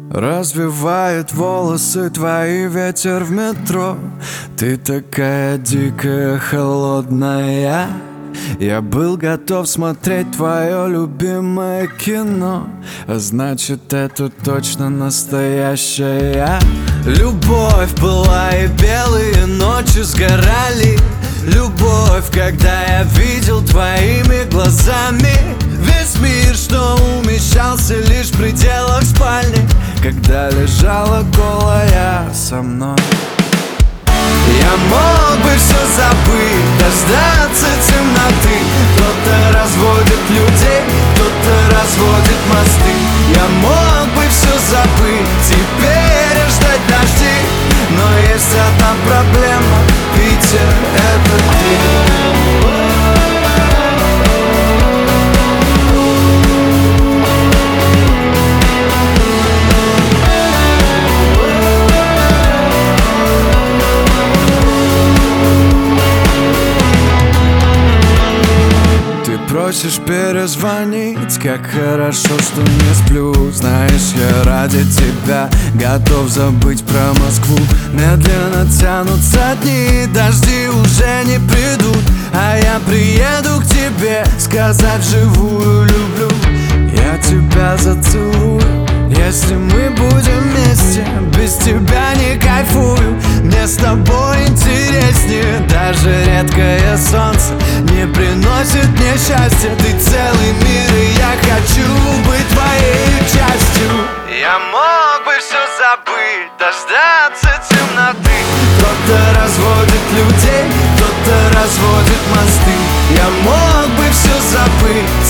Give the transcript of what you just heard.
Развивает волосы твои ветер в метро. Ты такая дикая, холодная. Я был готов смотреть твое любимое кино, а значит, это точно настоящая любовь была, и белые ночи сгорали. Любовь, когда я видел твоими глазами весь мир, что умещался лишь в пределах спальни, когда лежала голая со мной. Я мог бы все забыть, дождаться темноты. Кто-то разводит людей, кто-то разводит мосты. Я мог бы все забыть, теперь ждать дождей. Но есть одна проблема, Питер, это ты. Просишь перезвонить, как хорошо, что не сплю. Знаешь, я ради тебя готов забыть про Москву. Медленно тянутся дни, дожди уже не придут, а я приеду к тебе сказать вживую люблю. Я тебя зацелую, если мы будем вместе. Без тебя не кайфую, мне с тобой интереснее. Даже редкое солнце не приносит мне счастья. Ты целый мир, и я хочу быть твоей частью. Я мог бы все забыть, дождаться темноты. Кто-то разводит людей, кто-то разводит мосты. Я мог бы все забыть,